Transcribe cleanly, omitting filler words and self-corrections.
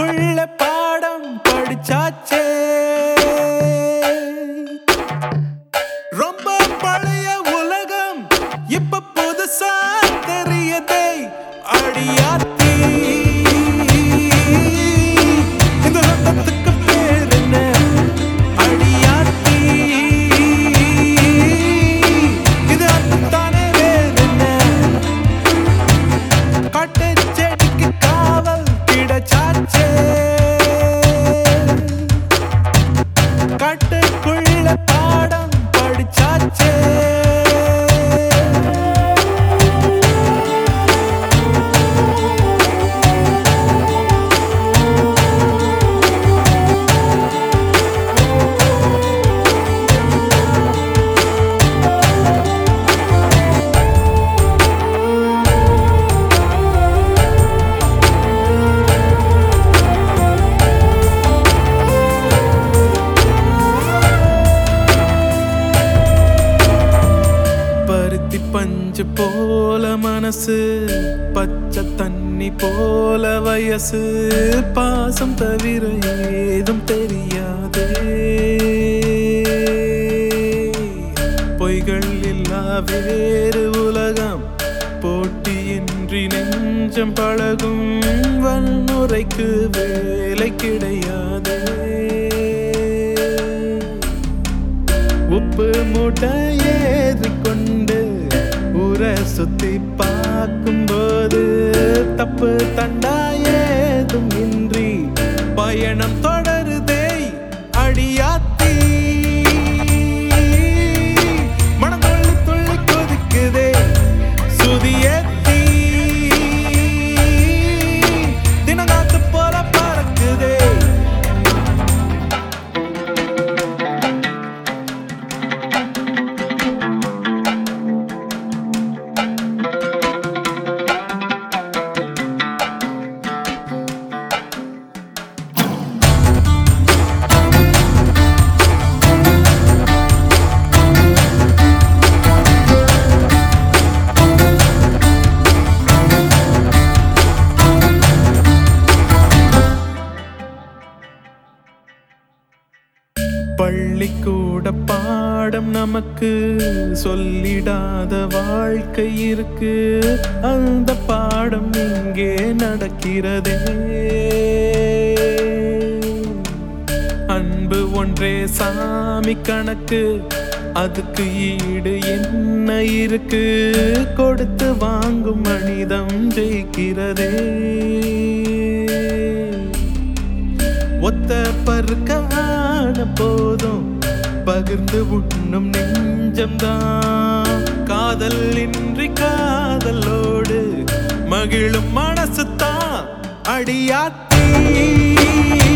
காட்டுக்குள்ள பாடம் படிச்சாச்சே ரொம்ப பழைய உலகம் இப்ப புதுசா தெரியதே அடியாத்தி இந்த ரத்தத்துக்கு பேர் என்ன அடியாத்தி இது அத்தானே வேற என்ன காட்டு செடிக்கு காவல் கிடைச்சாச்சே காட்டுக்குள்ள பாடம் படிச்சாச்சே பருத்தி பஞ்சு போல மனசு பச்சை தண்ணி போல வயசு பாசம் தவிர ஏதும் தெரியாதே பொய்கள் இல்லா வேறு உலகம் போட்டியின்றி நெஞ்சம் பழகும் வன்முறைக்கு வேலை கிடையாதே உப்பு மூட்டை ஏறிக்கொண்டு ஊரை சுத்தி பார்க்கும்போது தப்பு தண்டா ஏதும் இன்றி பயணம் தொடருதே அடியாத்தி மனம் துள்ளி துள்ளி கொதிக்குதே சுதியேத்தி தினங்காத்து போல பறக்குதே பள்ளிக்கூட பாடம் நமக்கு சொல்லிடாத வாழ்க்கை இருக்கு அந்த பாடம் இங்கே நடக்கிறதே அன்பு ஒன்றே சாமி கணக்கு அதுக்கு ஈடு என்ன இருக்கு கொடுத்து வாங்கும் மனிதம் ஜெயிக்கிறதே ஒத்த பருக்கான போதும் பகிர்ந்து உண்ணும் நெஞ்சம்தான் காதல் இன்றி காதலோடு மகிழும் மனசுதான் அடியாத்தி